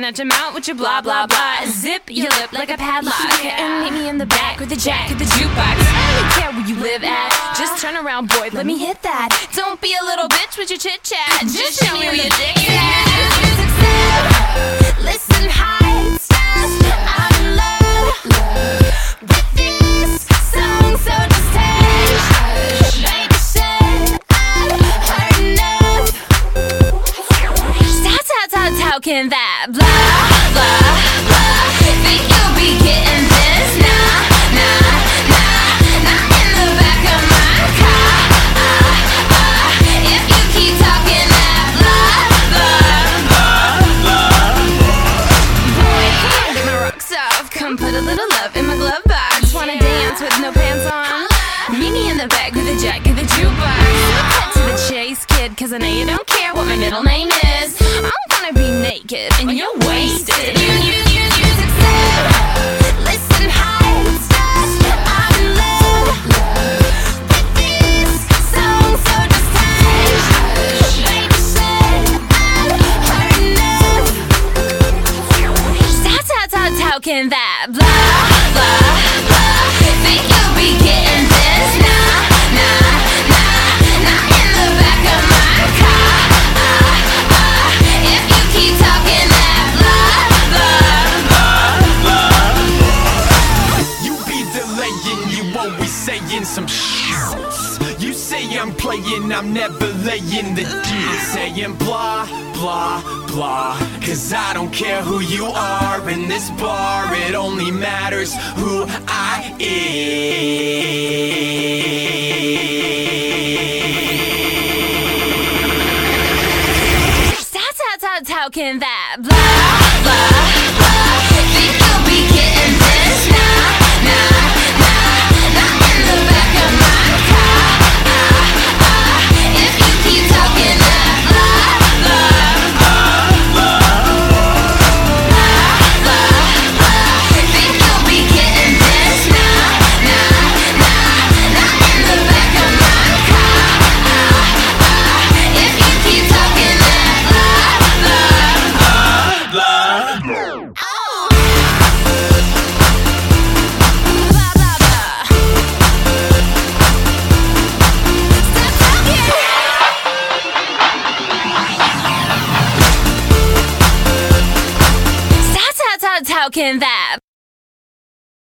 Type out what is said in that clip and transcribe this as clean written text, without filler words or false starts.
foaming at your mouth with your blah blah blah. Zip your lip like a padlock, and meet me in the back with the jack of the jukebox. I don't care where you live at, just turn around, boy, let me hit that. Don't be a little bitch with your chit chat, just show me where your dick's at. Listen, high stars, I'm in love with this song, so just take. Baby said I've heard enough. How can that blah blah blah? Think you'll be getting this? Nah, nah, nah, not in the back of my car. If you keep talking that blah blah blah, boy, come on, get my rocks off. Come put a little love in my glove box. Wanna dance with no pants on? Meet me in the back with the jack of the jukebox. Cut to the chase, kid, 'cause I know you don't care what my middle name is. I'm gonna be naked and you're wasted. You succeed. Listen, high stars, I'm in love with this song, so just take. Baby said I've heard enough. How can that blah blah blah? Think you'll be getting this? Nah, nah, nah, not in the back of my car. If you keep talking that blah blah blah. You be delaying, you always saying some shit. You say I'm playing, I'm never laying the deal. Saying blah blah blah, 'cause I don't care who you are in this bar. It only matters who I am. How can that blah blah